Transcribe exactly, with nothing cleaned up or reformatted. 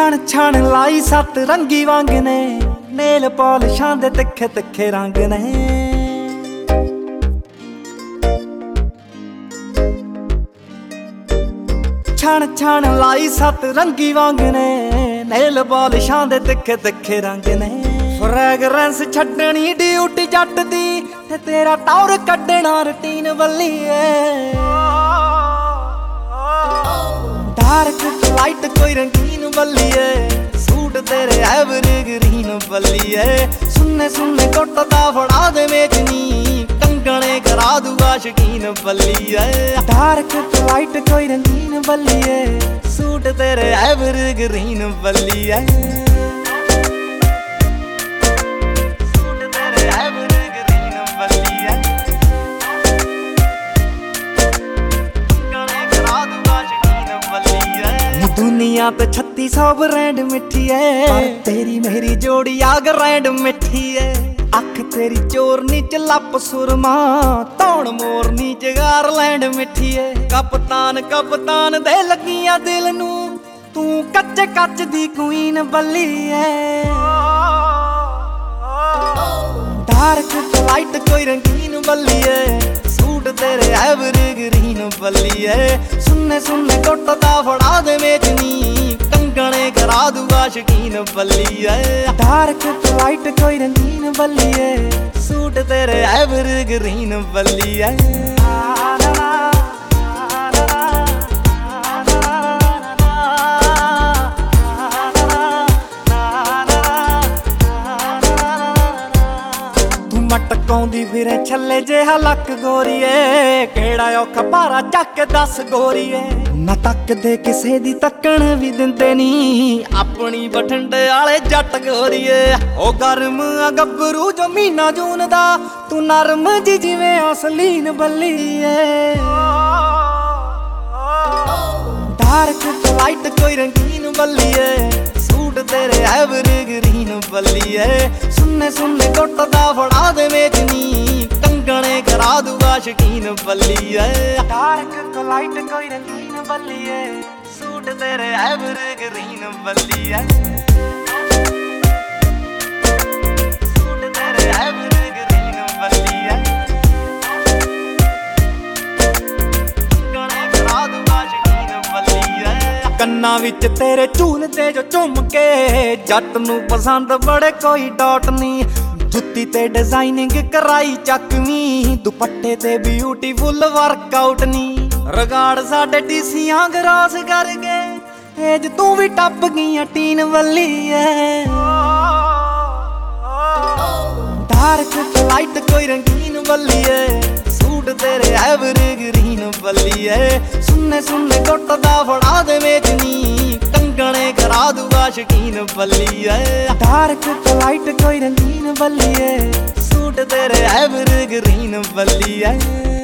ਛਣ ਛਣ ਲਾਈ ਸੱਤ ਰੰਗੀ ਵਾਂਗ ਨੇ, ਨੇਲ ਪਾਲਿਸ਼ਾਂ ਦੇ ਤਿੱਖੇ ਤਿੱਖੇ ਰੰਗ ਨੇ। ਛਣ ਛਣ ਲਾਈ ਸੱਤ ਰੰਗੀ ਵਾਂਗ ਨੇ, ਨੇਲ ਪਾਲਿਸ਼ਾਂ ਦੇ ਤਿੱਖੇ ਤਿੱਖੇ ਰੰਗ ਨੇ। ਫ੍ਰੈਗਰੈਂਸ ਛੱਡਣੀ ਡਿਊਟੀ ਜੱਟ ਦੀ, ਤੇ ਤੇਰਾ ਟੌਰ ਕੱਢਣਾ ਰੁਟੀਨ ਬੱਲੀਏ। ਡਾਰਕ ਲਾਈਟ ਕੋਈ ਰੰਗੀਨ ਬੱਲੀਏ, ਸੂਟ ਤੇਰੇ ਐਵਰਗ੍ਰੀਨ ਬੱਲੀਏ। ਸੁੰਨੇ ਸੁੰਨੇ ਕੁੱਟਦਾ ਫੜਾ ਦੇ ਮੇਚਨੀ, ਕੰਗਣੇ ਕਰਾ ਦੂਗਾ ਸ਼ਕੀਨ ਬੱਲੀਏ। ਡਾਰਕ ਲਾਈਟ ਕੋਈ ਰੰਗੀਨ ਬੱਲੀਏ, ਸੂਟ ਤੇਰੇ ਐਵਰਗ੍ਰੀਨ ਬੱਲੀਏ। दुनिया पे छत्ती सौ ब्रांड मिठी है, पर तेरी मेरी जोड़ी आग रैंड मिठी है। अख तेरी चोरनी च लप सुरमा, तौण मोरनी च गारलैंड मिठी है। कप्तान कप्तान दे लगियां दिल नू, तू कच्चे कच दी क्वीन बल्ली है। डार्क लाइट कोई रंगीन बल्ली है, सूट तेरे एवरग्रीन बल्ली है। सुन्ने सुन्ने कुट्टदा फड़ा दे मेचनी, कंगने करा दूगा शकीन बल्ली है। डार्क लाइट कोई रंगीन बल्ली है, सूट तेरे एवरग्रीन बल्ली है। मटकाउंदी फिरे छल्ले जिहा लक गोरीए, केड़ा औखा भारा चक दस गोरीए। ना तकदे किसे दी तकण भी दिंदे नी, अपनी बठिंडे आले जट गोरीए। ओ गर्म आ गब्बरू जो मीना जून दा, तू नरम जी जिवें असलीन बल्लीए। डार्क लाइट कोई रंगीन बल्लीए, सूट तेरे एवरग्रीन बल्लीए। सुन्ने सुन्ने कुट्टदा फड़ा दे मेचनी, कंगने करा दूगा शकीन बल्लीए। डार्क लाइट कोई रंगीन बल्लीए, सूट तेरे एवरग्रीन बल्लीए। सूट तेरे एवरग्रीन बल्लीए, कंगने करा दूगा शकीन बल्लीए। ਕੰਨਾਂ ਵਿੱਚ ਤੇਰੇ ਝੂਲਦੇ ਜੋ ਝੁੰਮ ਕੇ, ਜੱਟ ਨੂੰ ਪਸੰਦ ਬੜੇ ਕੋਈ ਡਾਟ ਨਹੀਂ। ਜੁੱਤੀ ਤੇ ਡਿਜ਼ਾਈਨਿੰਗ ਕਰਾਈ ਚੱਕਵੀਂ, ਦੁਪੱਟੇ ਤੇ ਬਿਊਟੀਫੁੱਲ ਵਰਕਆਊਟ ਨਹੀਂ। ਰਿਗਾਰਡ ਸਾਡੇ ਡੀਸੀਆਂ ਗਰਾਸ ਕਰ ਗਏ, ਏਜ ਤੂੰ ਵੀ ਟੱਪ ਗਈਆਂ ਟੀਨ ਵੱਲੀ ਐ। ਡਾਰਕ ਲਾਈਟ ਕੋਈ ਰੰਗੀਨ ਬੱਲੀ ਐ, सूट तेरे एवरग्रीन बल्ली है। सुन्ने सुन्ने कुट्टदा फड़ा दे मेचनी, कंगने करा दूगा शकीन बल्ली है। डार्क लाइट कोई रंगीन बल्ली है, सूट तेरे एवरग्रीन बल्ली है।